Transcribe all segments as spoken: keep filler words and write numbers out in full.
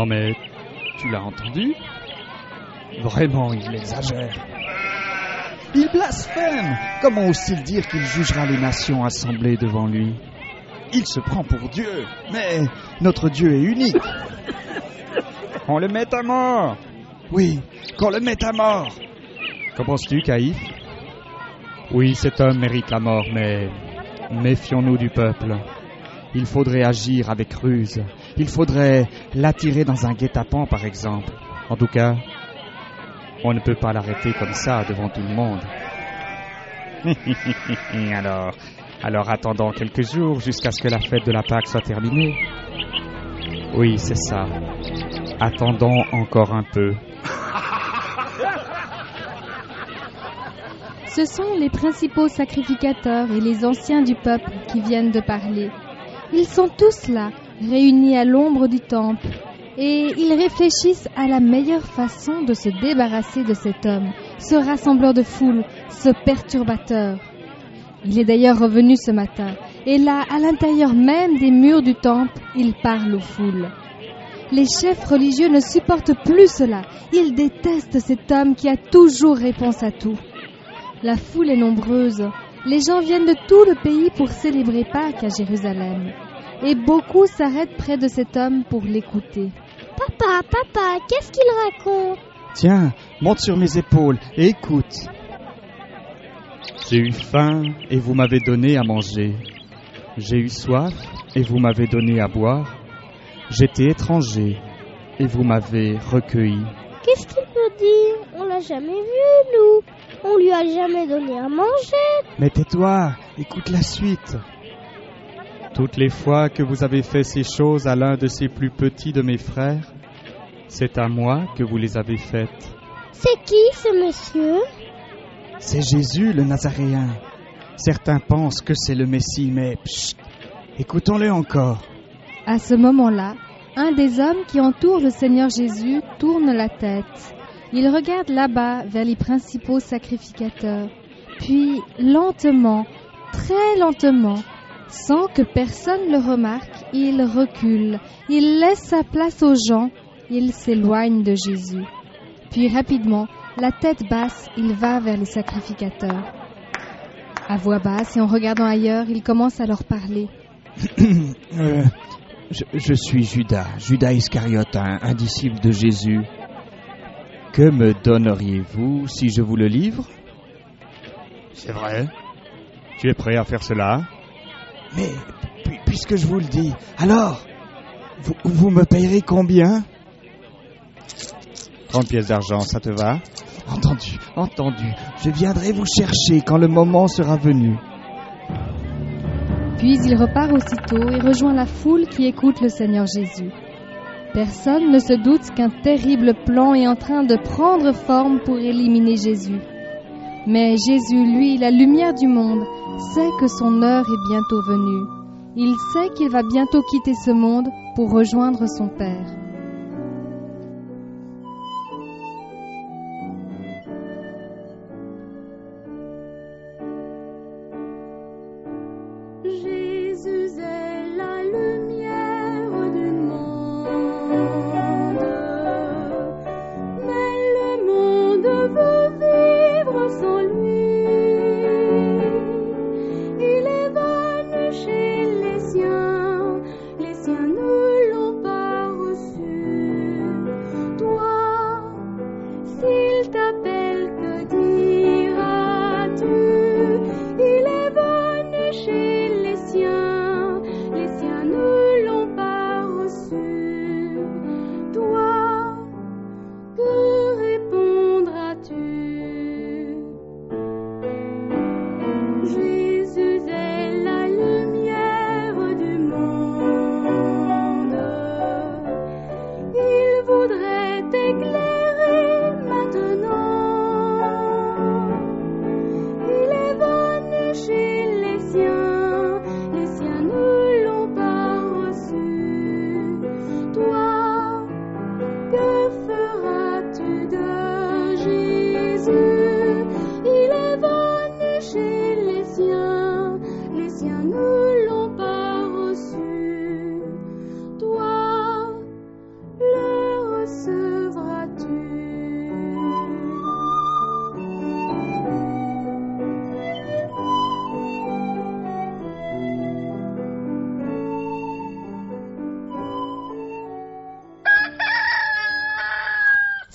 Non mais, tu l'as entendu? Vraiment, il exagère. Il blasphème. Comment ose-t-il dire qu'il jugera les nations assemblées devant lui? Il se prend pour Dieu, mais notre Dieu est unique. On le met à mort. Oui, qu'on le mette à mort. Qu'en penses-tu, Caïphe? Oui, cet homme mérite la mort, mais méfions-nous du peuple. Il faudrait agir avec ruse. Il faudrait l'attirer dans un guet-apens, par exemple. En tout cas, on ne peut pas l'arrêter comme ça devant tout le monde. alors, alors attendons quelques jours jusqu'à ce que la fête de la Pâque soit terminée. Oui, c'est ça. Attendons encore un peu. Ce sont les principaux sacrificateurs et les anciens du peuple qui viennent de parler. Ils sont tous là, réunis à l'ombre du temple, et ils réfléchissent à la meilleure façon de se débarrasser de cet homme, ce rassembleur de foule, ce perturbateur. Il est d'ailleurs revenu ce matin, et là, à l'intérieur même des murs du temple, il parle aux foules. Les chefs religieux ne supportent plus cela. Ils détestent cet homme qui a toujours réponse à tout. La foule est nombreuse. Les gens viennent de tout le pays pour célébrer Pâques à Jérusalem. Et beaucoup s'arrêtent près de cet homme pour l'écouter. Papa, papa, qu'est-ce qu'il raconte? Tiens, monte sur mes épaules et écoute. J'ai eu faim et vous m'avez donné à manger. J'ai eu soif et vous m'avez donné à boire. J'étais étranger et vous m'avez recueilli. Qu'est-ce qu'il peut dire? On l'a jamais vu, nous. On lui a jamais donné à manger. Mais tais-toi, écoute la suite. Toutes les fois que vous avez fait ces choses à l'un de ces plus petits de mes frères, c'est à moi que vous les avez faites. C'est qui ce monsieur? C'est Jésus le Nazaréen. Certains pensent que c'est le Messie, mais pchit, écoutons-le encore. À ce moment-là, un des hommes qui entourent le Seigneur Jésus tourne la tête. Il regarde là-bas vers les principaux sacrificateurs. Puis, lentement, très lentement, sans que personne le remarque, il recule. Il laisse sa place aux gens. Il s'éloigne de Jésus. Puis, rapidement, la tête basse, il va vers les sacrificateurs. À voix basse et en regardant ailleurs, il commence à leur parler. euh, je, je suis Judas, Judas Iscariote, un, un disciple de Jésus. Que me donneriez-vous si je vous le livre? C'est vrai? Tu es prêt à faire cela? Mais, pu- puisque je vous le dis, alors, vous, vous me payerez combien? trente pièces d'argent, ça te va? Entendu, entendu. Je viendrai vous chercher quand le moment sera venu. Puis il repart aussitôt et rejoint la foule qui écoute le Seigneur Jésus. Personne ne se doute qu'un terrible plan est en train de prendre forme pour éliminer Jésus. Mais Jésus, lui, la lumière du monde, sait que son heure est bientôt venue. Il sait qu'il va bientôt quitter ce monde pour rejoindre son Père. Jésus est la lumière du monde, mais le monde veut vivre sans lui. Il est venu chez les siens, les siens ne l'ont pas reçu.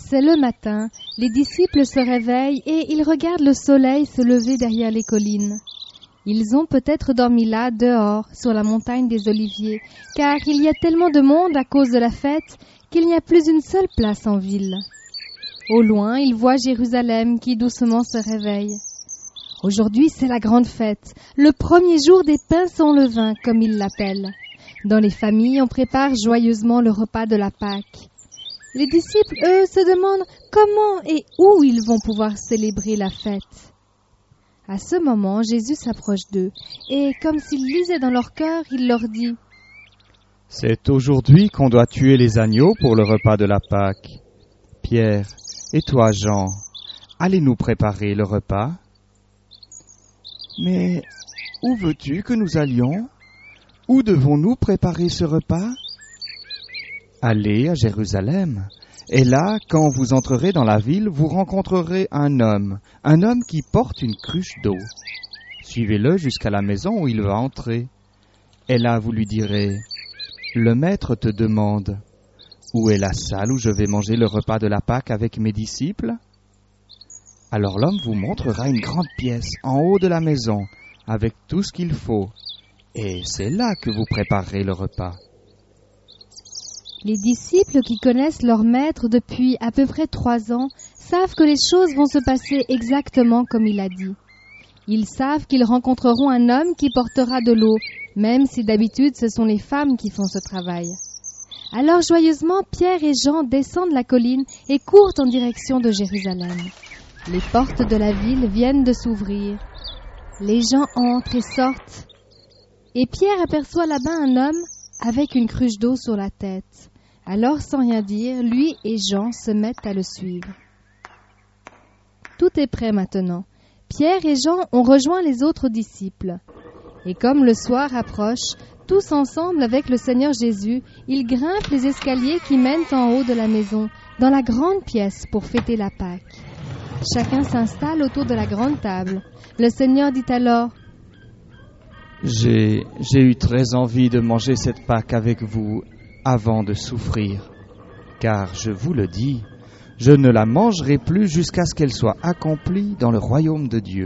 C'est le matin, les disciples se réveillent et ils regardent le soleil se lever derrière les collines. Ils ont peut-être dormi là, dehors, sur la montagne des Oliviers, car il y a tellement de monde à cause de la fête qu'il n'y a plus une seule place en ville. Au loin, ils voient Jérusalem qui doucement se réveille. Aujourd'hui, c'est la grande fête, le premier jour des pains sans levain, comme ils l'appellent. Dans les familles, on prépare joyeusement le repas de la Pâque. Les disciples, eux, se demandent comment et où ils vont pouvoir célébrer la fête. À ce moment, Jésus s'approche d'eux, et comme s'il lisait dans leur cœur, il leur dit « C'est aujourd'hui qu'on doit tuer les agneaux pour le repas de la Pâque. Pierre, et toi, Jean, allez nous préparer le repas. » « Mais où veux-tu que nous allions ? Où devons-nous préparer ce repas ? » ?»« Allez à Jérusalem. Et là, quand vous entrerez dans la ville, vous rencontrerez un homme, un homme qui porte une cruche d'eau. Suivez-le jusqu'à la maison où il va entrer. Et là, vous lui direz, « Le maître te demande, où est la salle où je vais manger le repas de la Pâque avec mes disciples ? » Alors l'homme vous montrera une grande pièce en haut de la maison, avec tout ce qu'il faut. Et c'est là que vous préparerez le repas. Les disciples qui connaissent leur maître depuis à peu près trois ans savent que les choses vont se passer exactement comme il a dit. Ils savent qu'ils rencontreront un homme qui portera de l'eau, même si d'habitude ce sont les femmes qui font ce travail. Alors joyeusement, Pierre et Jean descendent la colline et courent en direction de Jérusalem. Les portes de la ville viennent de s'ouvrir. Les gens entrent et sortent. Et Pierre aperçoit là-bas un homme avec une cruche d'eau sur la tête. Alors, sans rien dire, lui et Jean se mettent à le suivre. Tout est prêt maintenant. Pierre et Jean ont rejoint les autres disciples. Et comme le soir approche, tous ensemble avec le Seigneur Jésus, ils grimpent les escaliers qui mènent en haut de la maison, dans la grande pièce pour fêter la Pâque. Chacun s'installe autour de la grande table. Le Seigneur dit alors « J'ai, j'ai eu très envie de manger cette Pâque avec vous avant de souffrir, car je vous le dis, je ne la mangerai plus jusqu'à ce qu'elle soit accomplie dans le royaume de Dieu. »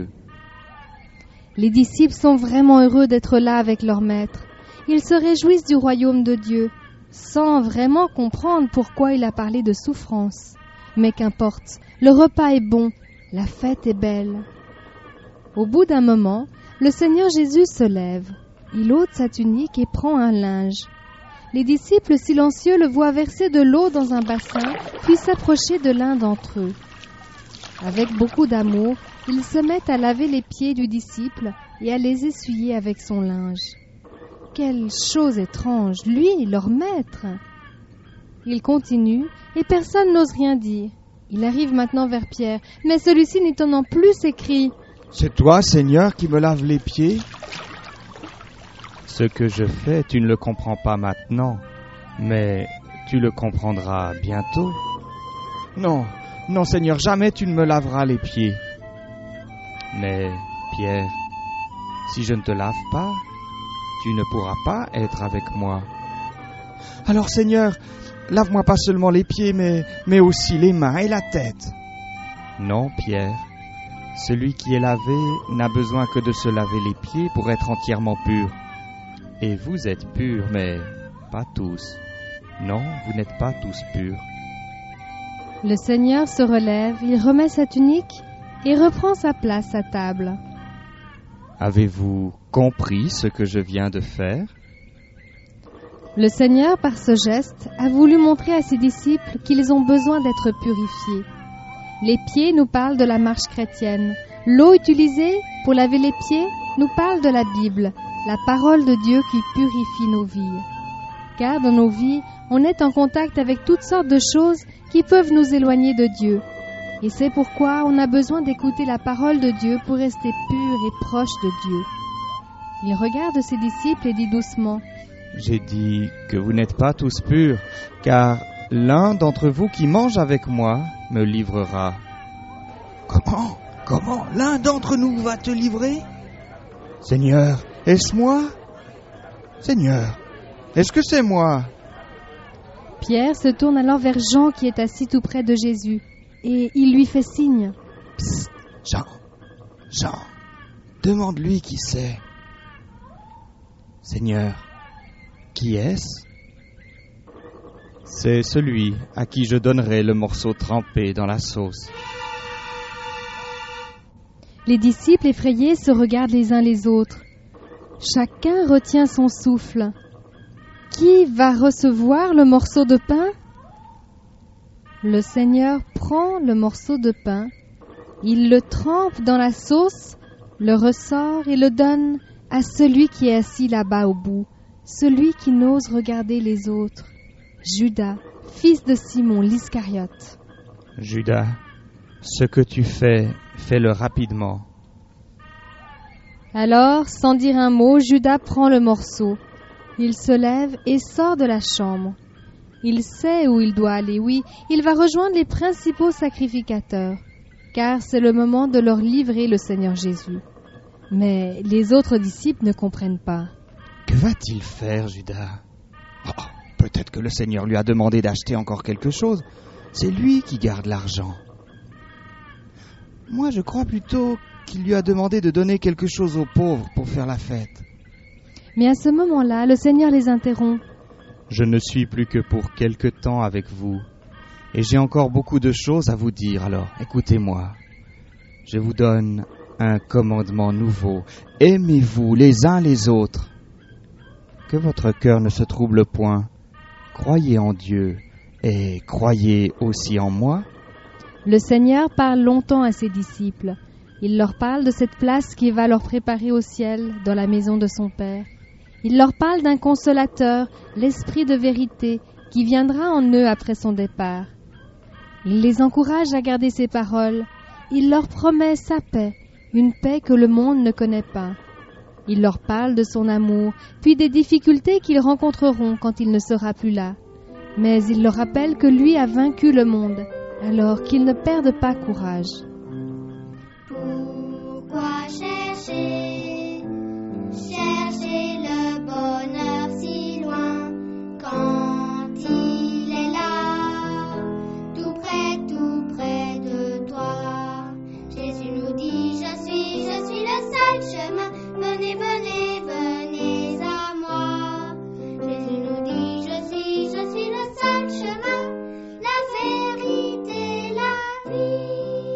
Les disciples sont vraiment heureux d'être là avec leur maître. Ils se réjouissent du royaume de Dieu, sans vraiment comprendre pourquoi il a parlé de souffrance. Mais qu'importe, le repas est bon, la fête est belle. Au bout d'un moment, le Seigneur Jésus se lève. Il ôte sa tunique et prend un linge. Les disciples silencieux le voient verser de l'eau dans un bassin, puis s'approcher de l'un d'entre eux. Avec beaucoup d'amour, ils se mettent à laver les pieds du disciple et à les essuyer avec son linge. Quelle chose étrange, lui, leur maître! Il continue et personne n'ose rien dire. Il arrive maintenant vers Pierre, mais celui-ci n'étonnant plus s'écrie « C'est toi, Seigneur, qui me laves les pieds ? Ce que je fais, tu ne le comprends pas maintenant, mais tu le comprendras bientôt. Non, non, Seigneur, jamais tu ne me laveras les pieds. Mais, Pierre, si je ne te lave pas, tu ne pourras pas être avec moi. Alors, Seigneur, lave-moi pas seulement les pieds, mais, mais aussi les mains et la tête. Non, Pierre, celui qui est lavé n'a besoin que de se laver les pieds pour être entièrement pur. Et vous êtes purs, mais pas tous. Non, vous n'êtes pas tous purs. Le Seigneur se relève, il remet sa tunique et reprend sa place à table. Avez-vous compris ce que je viens de faire ? Le Seigneur, par ce geste, a voulu montrer à ses disciples qu'ils ont besoin d'être purifiés. Les pieds nous parlent de la marche chrétienne. L'eau utilisée pour laver les pieds nous parle de la Bible, la parole de Dieu qui purifie nos vies. Car dans nos vies, on est en contact avec toutes sortes de choses qui peuvent nous éloigner de Dieu. Et c'est pourquoi on a besoin d'écouter la parole de Dieu pour rester pur et proche de Dieu. Il regarde ses disciples et dit doucement « J'ai dit que vous n'êtes pas tous purs, car l'un d'entre vous qui mange avec moi me livrera. » Comment ? Comment ? L'un d'entre nous va te livrer ? Seigneur, est-ce moi ? Seigneur, est-ce que c'est moi ? Pierre se tourne alors vers Jean qui est assis tout près de Jésus et il lui fait signe. Psst, Jean, Jean, demande-lui qui c'est. Seigneur, qui est-ce? C'est celui à qui je donnerai le morceau trempé dans la sauce. Les disciples effrayés se regardent les uns les autres. Chacun retient son souffle. Qui va recevoir le morceau de pain? Le Seigneur prend le morceau de pain, il le trempe dans la sauce, le ressort et le donne à celui qui est assis là-bas au bout, celui qui n'ose regarder les autres, Judas, fils de Simon l'Iscariote. Judas, ce que tu fais, fais-le rapidement. Alors, sans dire un mot, Judas prend le morceau. Il se lève et sort de la chambre. Il sait où il doit aller, oui, il va rejoindre les principaux sacrificateurs, car c'est le moment de leur livrer le Seigneur Jésus. Mais les autres disciples ne comprennent pas. Que va-t-il faire, Judas? Oh, peut-être que le Seigneur lui a demandé d'acheter encore quelque chose. C'est lui qui garde l'argent. Moi, je crois plutôt qu'il lui a demandé de donner quelque chose aux pauvres pour faire la fête. Mais à ce moment-là, le Seigneur les interrompt. Je ne suis plus que pour quelque temps avec vous, et j'ai encore beaucoup de choses à vous dire, alors écoutez-moi. Je vous donne un commandement nouveau. Aimez-vous les uns les autres. Que votre cœur ne se trouble point. Croyez en Dieu, et croyez aussi en moi. Le Seigneur parle longtemps à ses disciples. Il leur parle de cette place qu'il va leur préparer au ciel, dans la maison de son Père. Il leur parle d'un consolateur, l'Esprit de vérité, qui viendra en eux après son départ. Il les encourage à garder ses paroles. Il leur promet sa paix, une paix que le monde ne connaît pas. Il leur parle de son amour, puis des difficultés qu'ils rencontreront quand il ne sera plus là. Mais il leur rappelle que lui a vaincu le monde, alors qu'ils ne perdent pas courage. Pourquoi chercher, chercher le bonheur si loin, quand il est là, tout près, tout près de toi. Jésus nous dit, je suis, je suis le seul chemin, venez, venez, venez à moi. Jésus nous dit, je suis, je suis le seul chemin, la vérité, la vie.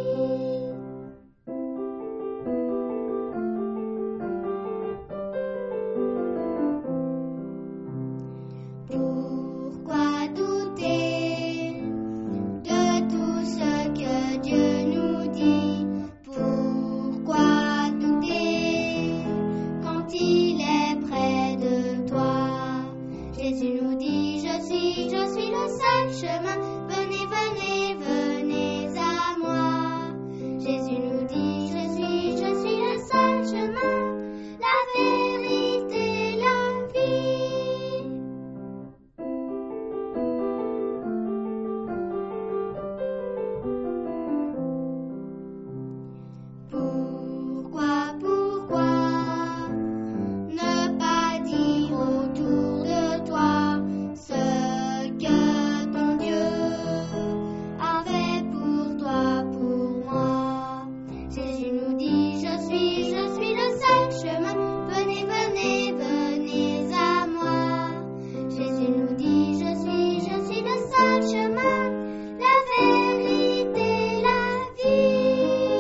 Pourquoi douter de tout ce que Dieu nous dit? Pourquoi douter quand il est près de toi? Jésus nous dit, je suis, je suis le seul chemin, venez, venez, venez à moi. Jésus nous dit, je suis, je suis le seul chemin, la vérité, la vie. Pourquoi, pourquoi ne pas dire autour de toi ce que ton Dieu a fait pour toi, pour moi? Jésus nous dit, je suis, je suis le seul chemin, venez, venez, venez à moi. Jésus nous dit, je suis, je suis le seul chemin, la vérité, la vie.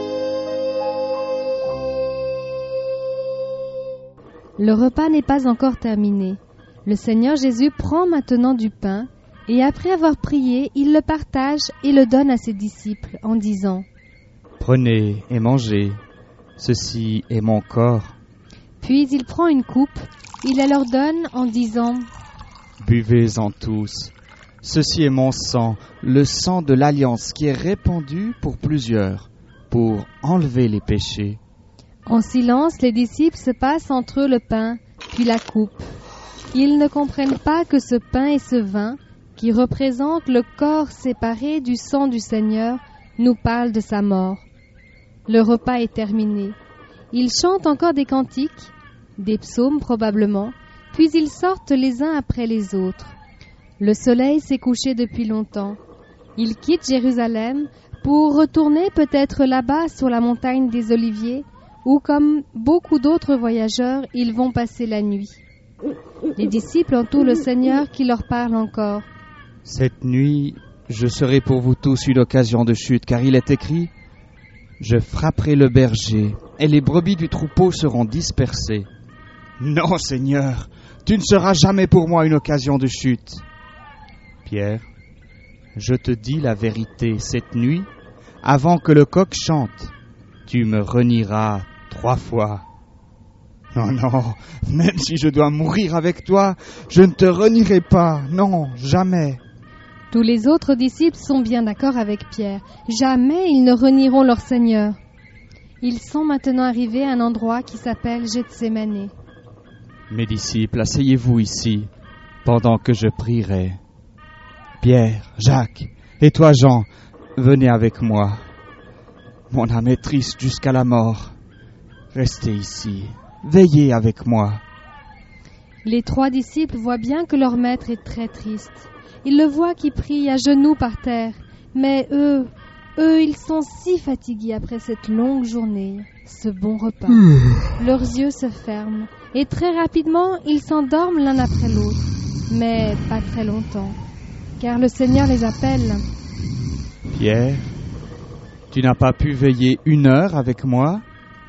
Le repas n'est pas encore terminé. Le Seigneur Jésus prend maintenant du pain et après avoir prié, il le partage et le donne à ses disciples en disant « Prenez et mangez, ceci est mon corps. Puis il prend une coupe, il la leur donne en disant « Buvez-en tous, ceci est mon sang, le sang de l'alliance qui est répandu pour plusieurs, pour enlever les péchés. » En silence, les disciples se passent entre eux le pain, puis la coupe. Ils ne comprennent pas que ce pain et ce vin, qui représentent le corps séparé du sang du Seigneur, nous parlent de sa mort. Le repas est terminé. Ils chantent encore des cantiques, des psaumes probablement, puis ils sortent les uns après les autres. Le soleil s'est couché depuis longtemps. Ils quittent Jérusalem pour retourner peut-être là-bas sur la montagne des Oliviers, où, comme beaucoup d'autres voyageurs, ils vont passer la nuit. Les disciples entourent le Seigneur qui leur parle encore. Cette nuit, je serai pour vous tous une occasion de chute, car il est écrit « Je frapperai le berger, et les brebis du troupeau seront dispersées. » Non, Seigneur, tu ne seras jamais pour moi une occasion de chute. Pierre, je te dis la vérité, cette nuit, avant que le coq chante, tu me renieras trois fois. Non, non, même si je dois mourir avec toi, je ne te renierai pas, non, jamais. Tous les autres disciples sont bien d'accord avec Pierre. Jamais ils ne renieront leur Seigneur. Ils sont maintenant arrivés à un endroit qui s'appelle Gethsémane. Mes disciples, asseyez-vous ici, pendant que je prierai. Pierre, Jacques, et toi Jean, venez avec moi. Mon âme est triste jusqu'à la mort. Restez ici, veillez avec moi. Les trois disciples voient bien que leur maître est très triste. Ils le voient qui prie à genoux par terre. Mais eux, eux, ils sont si fatigués après cette longue journée, ce bon repas. Mmh. Leurs yeux se ferment et très rapidement, ils s'endorment l'un après l'autre. Mais pas très longtemps, car le Seigneur les appelle. Pierre, tu n'as pas pu veiller une heure avec moi ?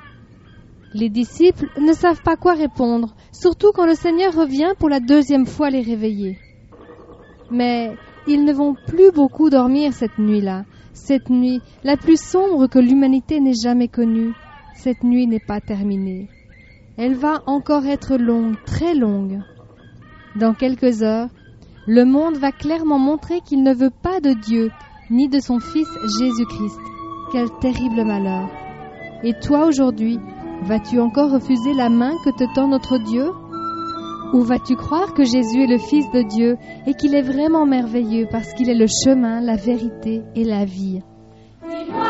Les disciples ne savent pas quoi répondre, surtout quand le Seigneur revient pour la deuxième fois les réveiller. Mais ils ne vont plus beaucoup dormir cette nuit-là. Cette nuit, la plus sombre que l'humanité n'ait jamais connue, cette nuit n'est pas terminée. Elle va encore être longue, très longue. Dans quelques heures, le monde va clairement montrer qu'il ne veut pas de Dieu, ni de son Fils Jésus-Christ. Quel terrible malheur! Et toi aujourd'hui, vas-tu encore refuser la main que te tend notre Dieu ? Ou vas-tu croire que Jésus est le Fils de Dieu et qu'il est vraiment merveilleux parce qu'il est le chemin, la vérité et la vie ? Dis-moi